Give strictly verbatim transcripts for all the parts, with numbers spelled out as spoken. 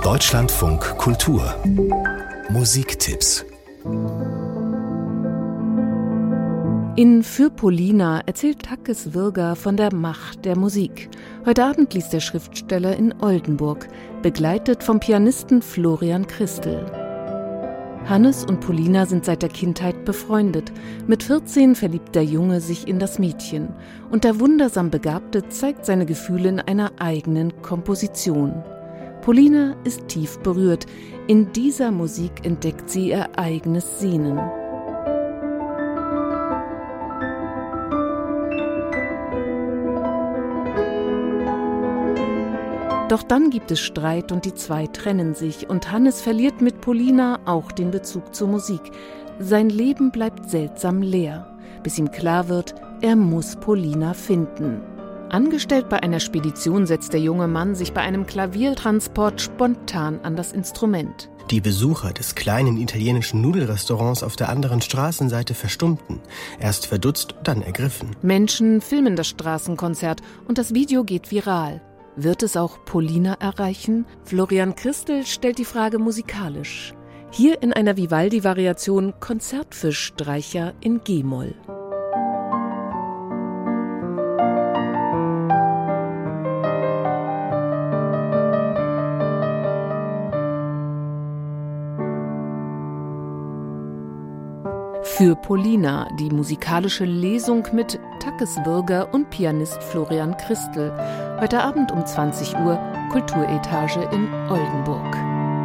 Deutschlandfunk Kultur Musiktipps. In Für Polina erzählt Takis Virga von der Macht der Musik. Heute Abend liest der Schriftsteller in Oldenburg, begleitet vom Pianisten Florian Christel. Hannes und Polina sind seit der Kindheit befreundet. Mit vierzehn verliebt der Junge sich in das Mädchen. Und der wundersam Begabte zeigt seine Gefühle in einer eigenen Komposition. Polina ist tief berührt. In dieser Musik entdeckt sie ihr eigenes Sehnen. Doch dann gibt es Streit und die zwei trennen sich und Hannes verliert mit Polina auch den Bezug zur Musik. Sein Leben bleibt seltsam leer, bis ihm klar wird, er muss Polina finden. Angestellt bei einer Spedition setzt der junge Mann sich bei einem Klaviertransport spontan an das Instrument. Die Besucher des kleinen italienischen Nudelrestaurants auf der anderen Straßenseite verstummten. Erst verdutzt, dann ergriffen. Menschen filmen das Straßenkonzert und das Video geht viral. Wird es auch Polina erreichen? Florian Christel stellt die Frage musikalisch. Hier in einer Vivaldi-Variation Konzert für Streicher in G-Moll. Für Polina, die musikalische Lesung mit Takis Virga und Pianist Florian Christel. Heute Abend um zwanzig Uhr, Kulturetage in Oldenburg.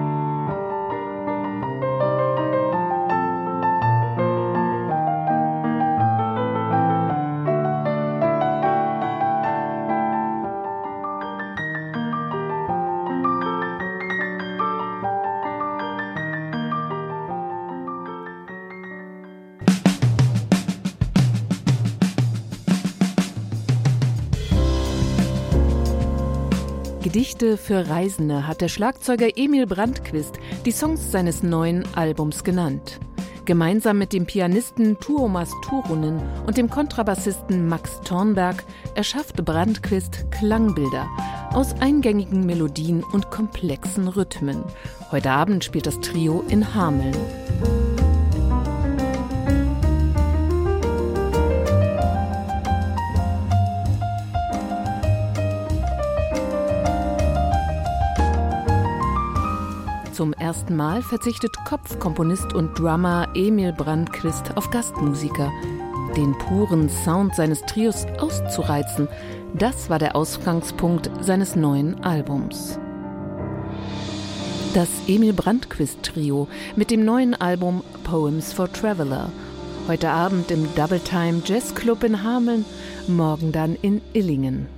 Gedichte für Reisende hat der Schlagzeuger Emil Brandquist die Songs seines neuen Albums genannt. Gemeinsam mit dem Pianisten Tuomas Turunen und dem Kontrabassisten Max Thornberg erschafft Brandquist Klangbilder aus eingängigen Melodien und komplexen Rhythmen. Heute Abend spielt das Trio in Hameln. Zum ersten Mal verzichtet Kopfkomponist und Drummer Emil Brandquist auf Gastmusiker. Den puren Sound seines Trios auszureizen, das war der Ausgangspunkt seines neuen Albums. Das Emil Brandquist Trio mit dem neuen Album Poems for Traveler. Heute Abend im Double Time Jazz Club in Hameln, morgen dann in Illingen.